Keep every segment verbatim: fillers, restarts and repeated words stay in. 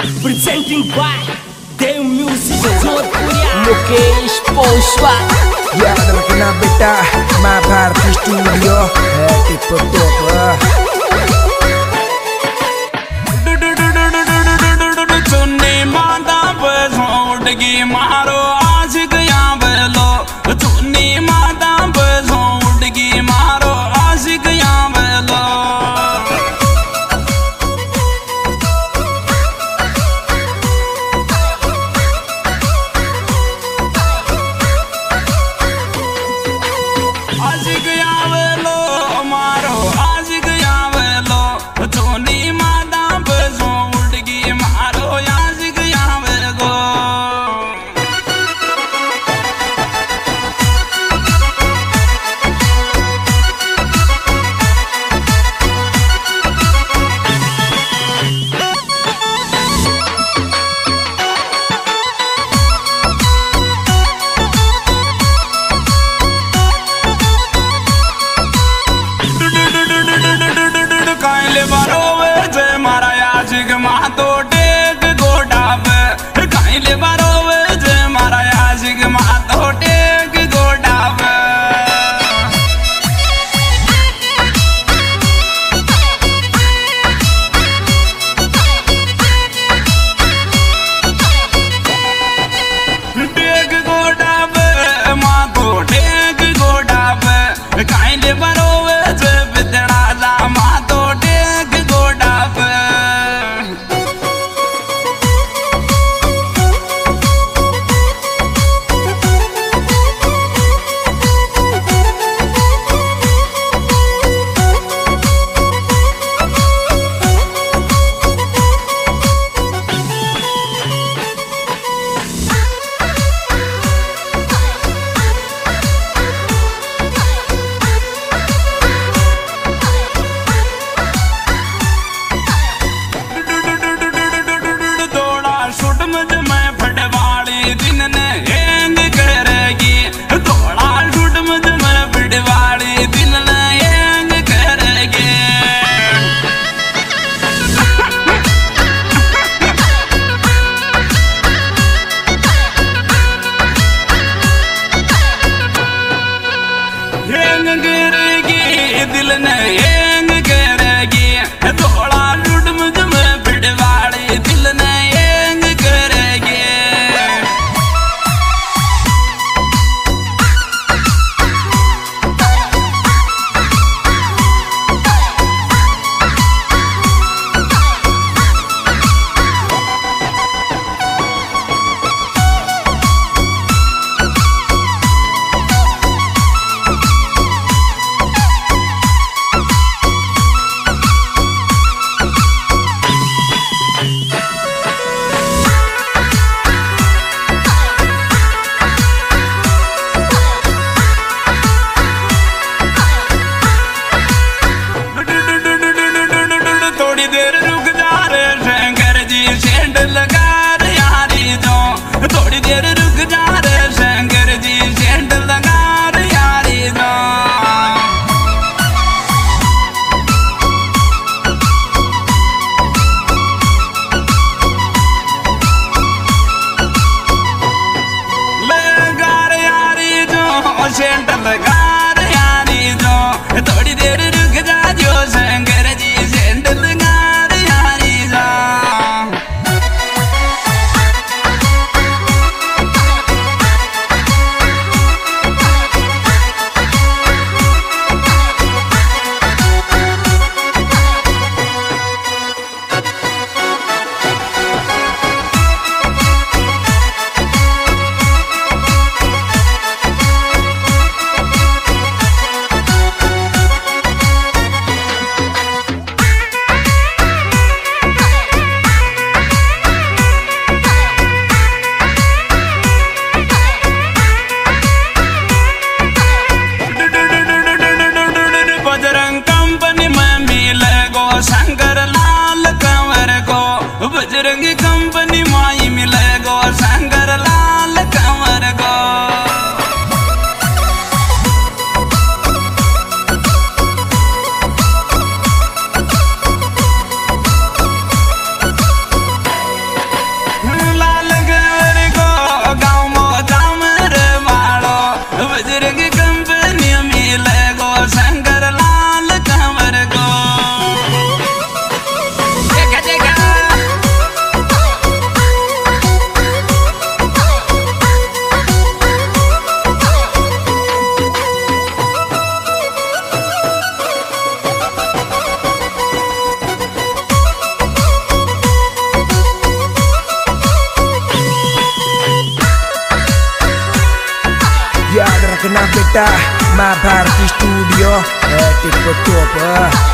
Presenting by Dev Music Jodhpuria Mukesh Poswa याद रखना बेटा माँ भारती स्टूडियो है टिप टॉप चुन्नी माता बसोड़गी मारो आज गया बेलो चुन्नी माता बसोड़गी मारो आज गया बेलो आज गया बेलो मारो आज गया बेलो चुन्नी माता बसोड़गी मारो आज गया बेलो काइले बारोवे जय मारा याजिक मातो टेक गोडावे काइले बारोवे जय मारा याजिक मातो टेक गोडावे टेक गोडावे मातो टेक गोडावे काइले बारोवे जय बिदड़ा ला मातो टेक गोडावे थोड़ा शुट मुझ में फटवाड़ी दिन ने एंग करेगी थोड़ा शुट मुझ में फटवाड़ी दिन ने एंग करेगी एंग करेगी दिल ने एंग करेगी थोड़ा शुट मुझ में फटवाड़ी दिल ने एंग करेगी थोड़ी देर रुक जा रे शंकर जी सेंट लगा रे यारी जो थोड़ी देर रुक जा रे शंकर जी सेंट लगा रे यारी जो लगा रे यारी जो सेंट लगा रे यारी जो थोड़ी देर रुक जा जो शंकर जी सेंट लगा रे यारी जो बजरंग कंपनी में मिले गो शंकर लाल कंवर को बजरंग कंपनी माई मिले गो शंकर लाल कंवर को बेटा माँ भारती स्टूडियो है टिप टॉप।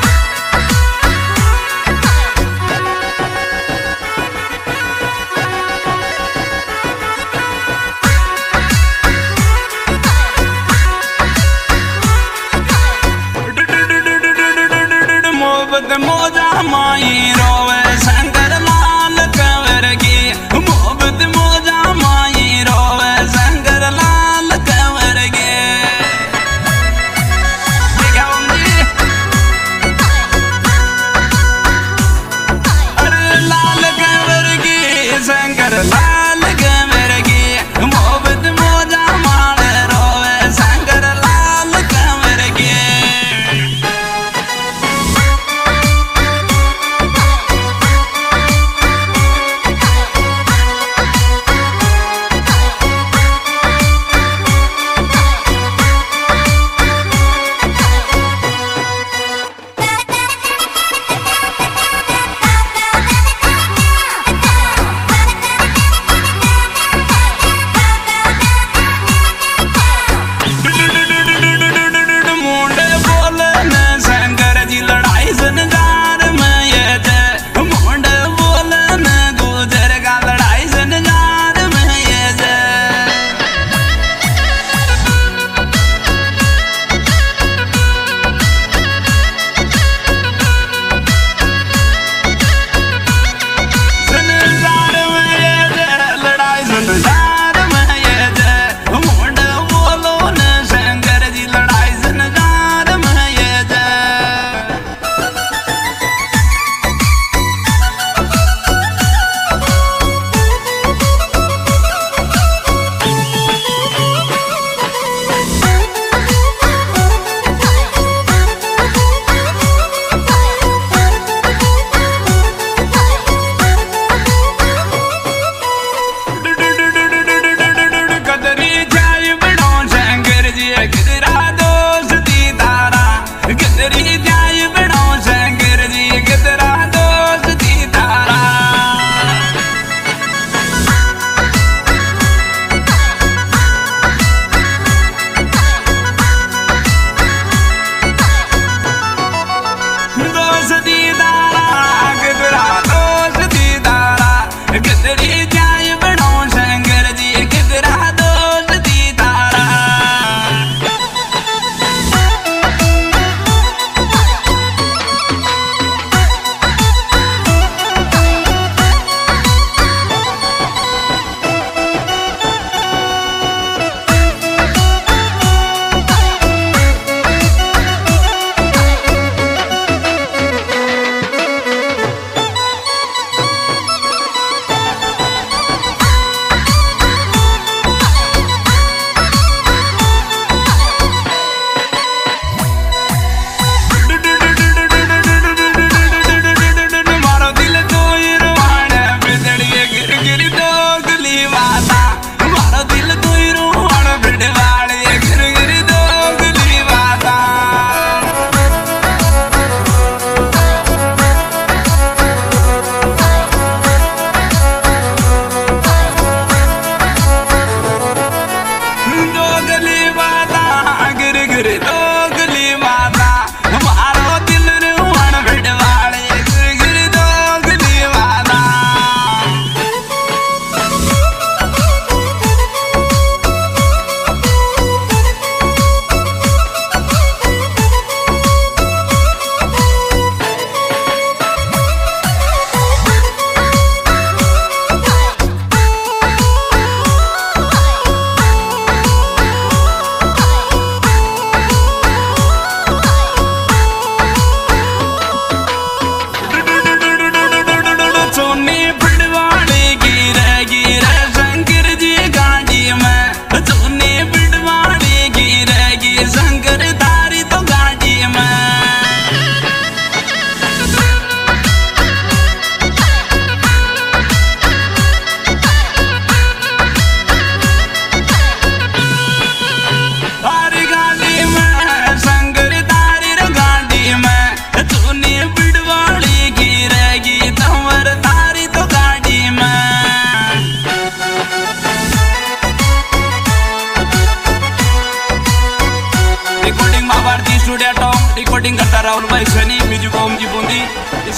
मोजा माई रोवे शंकर लाल कंवर की मोहब्बत मोजा माई रोवे शंकर लाल कंवर की।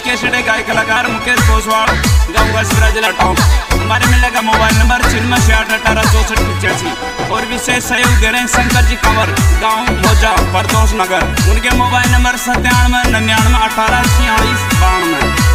केसड़े गायक कलाकार मुकेश पोसवाल, गाँव का सूरज लटाओ। हमारे मिलेगा मोबाइल नंबर छिन्नवे छियाठ अठारह चौसठ पिचासी। और विशेष सहयोग दे रहे हैं शंकर जी कंवर, गाँव मोजा परदोष नगर। उनके मोबाइल नंबर सत्तानवे निन्यानवे अठारह छियालीस बानवे।